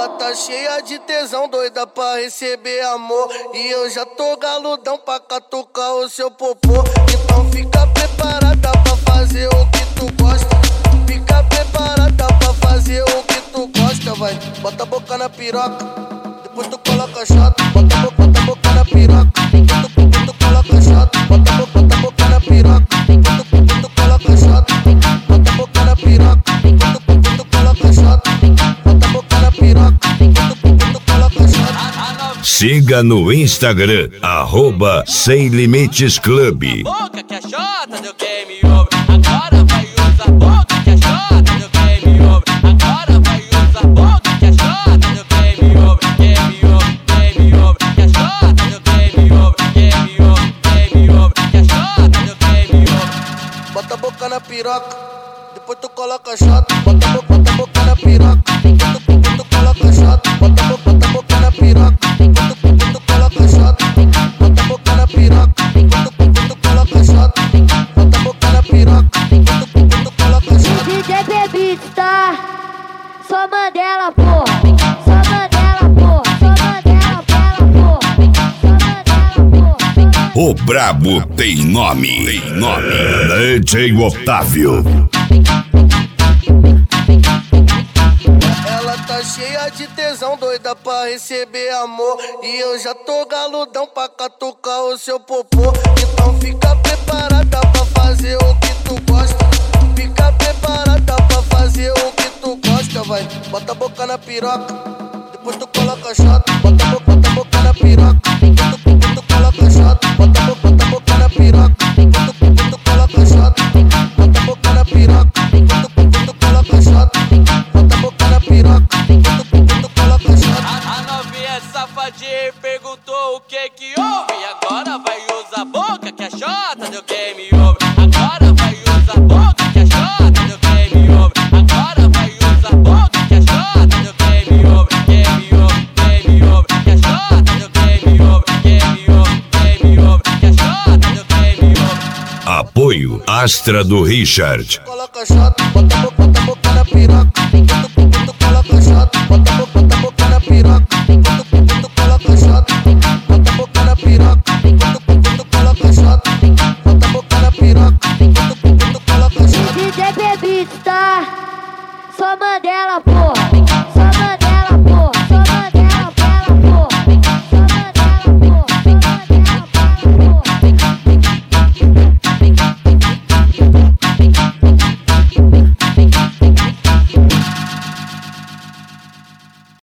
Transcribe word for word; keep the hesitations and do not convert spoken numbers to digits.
tá cheia de tesão, doida pra receber amor. E eu já tô galudão pra catucar o seu popô. Então fica preparada pra fazer o que tu gosta. Fica preparada pra fazer o que tu gosta, vai. Bota a boca na piroca, depois tu coloca chata. Bota a boca, bota a boca na piroca, depois tu, depois tu coloca chata. Bota a boca, bota a boca na piroca, depois tu, depois tu coloca chata. Bota a boca na piroca, depois tu, depois tu coloca chata. Bota a boca na piroca, depois tu, depois tu coloca chata. Siga no Instagram, arroba Sem Limites Clube. Boca que a chota deu game over. Agora vai usar boca que a chota deu game over. Agora vai usar boca que a chota deu game over. Game over, game over. Que a chota deu game over. Game over, game over. Que a chota deu game over. Bota a boca na piroca, depois tu coloca chata. Bota a boca, bota a boca na piroca, depois tu, depois tu coloca chata. Bota a boca, bota a boca na piroca, depois tu, depois tu coloca chata. Bota a boca na piroca, depois tu, depois tu coloca chata. Bota a boca na piroca, depois tu, depois tu coloca chata. D J Bebits, tá? Só Mandela, porra. Só Mandela, porra. Só Mandela, porra. Só Mandela, porra. O brabo tem nome, tem nome. D J Otávio. Ela tá cheia de tesão, doida pra receber amor. E eu já tô galudão pra catucar o seu popô. Então fica preparada pra fazer o que tu gosta. Fica preparada pra fazer o que tu gosta, vai. Bota a boca na piroca, depois tu coloca chata. Bota a boca, bota a boca na piroca, depois tu, depois tu coloca chata. Bota a boca, bota a boca na piroca, depois tu, depois tu coloca chata. Bota a boca na piroca, depois tu, depois tu coloca chata. Bota a boca na piroca, depois tu, depois tu coloca chata. A, a novinha safadinha perguntou o que que houve. E agora vai usar boca que a chota deu game over. Agora vai usar boca que a chota deu game over. Agora vai usar boca que a chota deu game over. Game over, game over. Que a chota deu game over. Game over, game over. Que a chota deu game over. Apoio Astra do Richard. Coloca chata, bota a boca, bota a boca na piroca.